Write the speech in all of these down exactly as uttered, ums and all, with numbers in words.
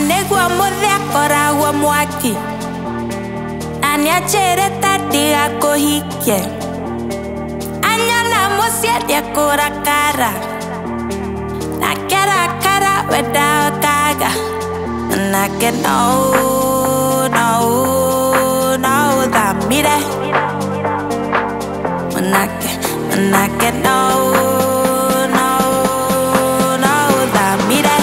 Anegua mothe akoragwo mwaki na nĩanjĩrĩte ndigakũhikie. Anyona mũciĩ ndĩkũrakara na kĩrakara we ndahotaga. Nake no no no thamire. Nake nake no no no thamire.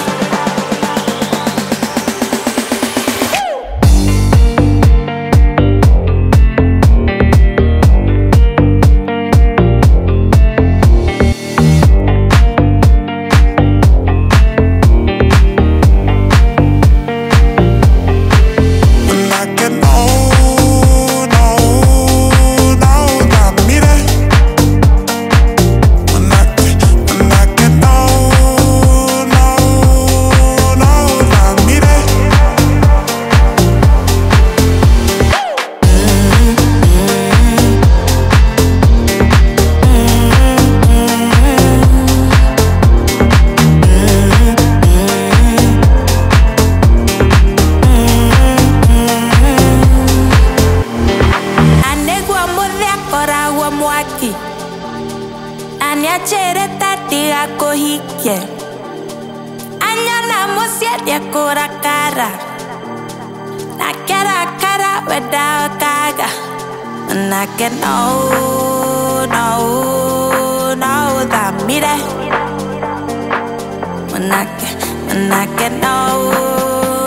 Mwaki na nĩanjĩrĩte ndigakũhikie. Anyona mũciĩ ndĩkũrakara na kĩrakara we ndahotaga. Nake no no no thamire. Nake nake no